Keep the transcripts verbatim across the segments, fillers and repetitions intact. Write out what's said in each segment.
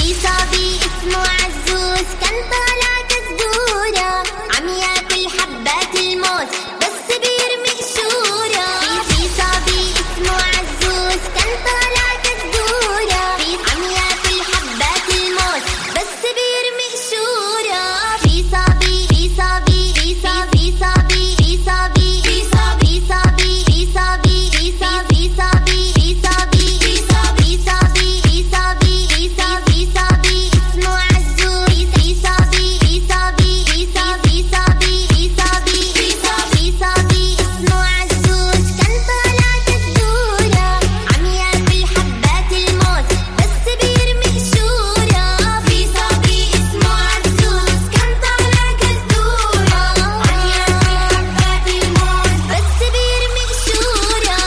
في صبي اسمه عزوز كان طالع كزدورة عم ياكل حبات الموز بس بيرمي قشورة. في في صبي اسمه عزوز كان طالع كزدورة عم ياكل حبات الموز بس بيرمي قشورة. في صبي في صبي في صبي في صبي في صبي في صبي في صبي في صبي في صبي في صبي في صبي في صبي في صبي في صبي في صبي صبي اسمه عزوز. في صبي في صبي في صبي صبي في صبي في صبي صبي اسمه عزوز كان طالع كزدورة عم ياكل حبات الموز بس بيرمي قشورة. في صبي اسمه عزوز كان طالع كزدورة عم ياكل حبات الموز بس بيرمي قشورة.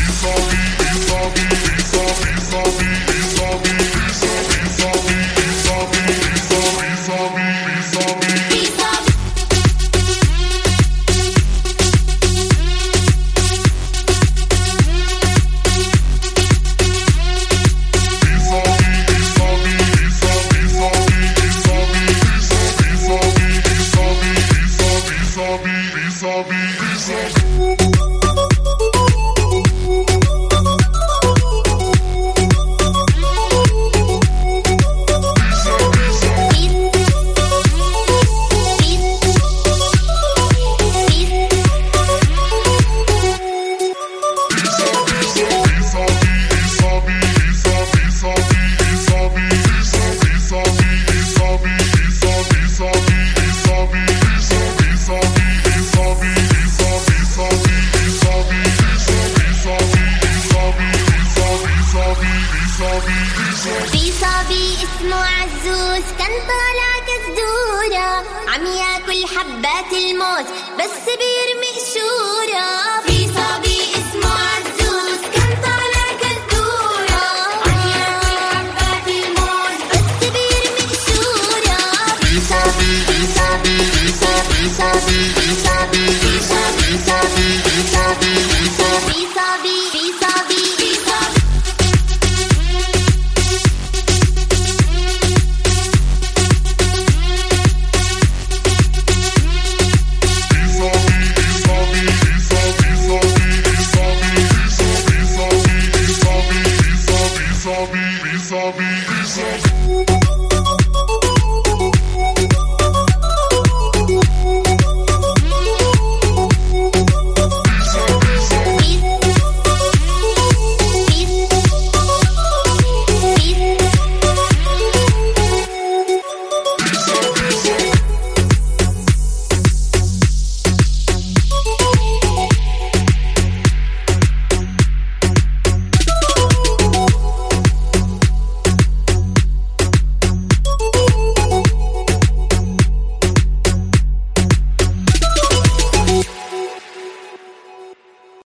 في صبي اسمه عزوز كان طالع كزدورة عم ياكل حبات الموز بس بيرمي قشورة. في صبي اسمه عزوز كان طالع كزدورة عم ياكل حبات الموز بس بيرمي قشورة. في صبي في صبي في صبي في صبي